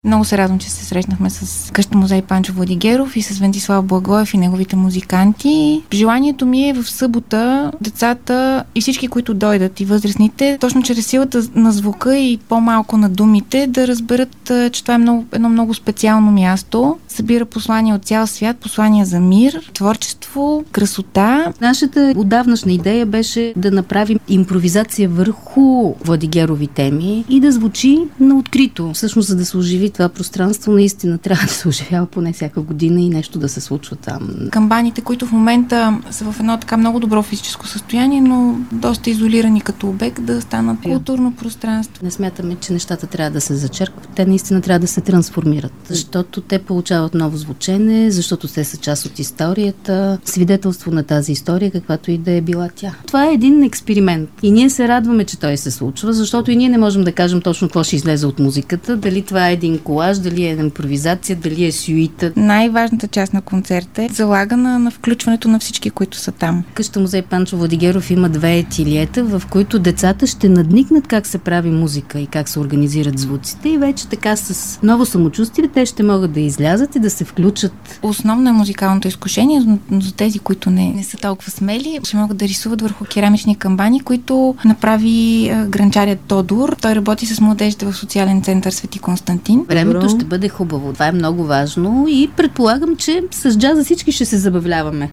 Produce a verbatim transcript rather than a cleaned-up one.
Много се радвам, че се срещнахме с къща музей Панчо Владигеров и с Вентислав Благоев и неговите музиканти. Желанието ми е в събота децата и всички, които дойдат и възрастните, точно чрез силата на звука и по-малко на думите, да разберат, че това е много, едно много специално място. Събира послания от цял свят, послания за мир, творчество, красота. Нашата отдавнашна идея беше да направим импровизация върху Владигерови теми и да звучи на открито. Всъщност, за да се оживи това пространство, наистина трябва да се оживява поне всяка година и нещо да се случва там. Камбаните, които в момента са в едно така много добро физическо състояние, но доста изолирани като обект, да станат културно пространство. Не смятаме, че нещата трябва да се зачеркват. Те наистина трябва да се трансформират, защото те получават ново звучене, защото те са част от историята, свидетелство на тази история, каквато и да е била тя. Това е един експеримент и ние се радваме, че той се случва, защото и ние не можем да кажем точно какво ще излезе от музиката, дали това е един колаж, дали е импровизация, дали е сюита. Най-важната част на концерта е залагана на включването на всички, които са там. Къща музей Панчо Владигеров има две етилиета, в които децата ще надникнат как се прави музика и как се организират звуците и вече така с ново самочувствие те ще могат да излязат и да се включат. Основно е музикалното изкушение, но за тези, които не, не са толкова смели, ще могат да рисуват върху керамични камбани, които направи а, гранчарят Тодор. Той работи с младежите в социален център Свети Константин. Времето ще бъде хубаво. Това е много важно и предполагам, че с джаза всички ще се забавляваме.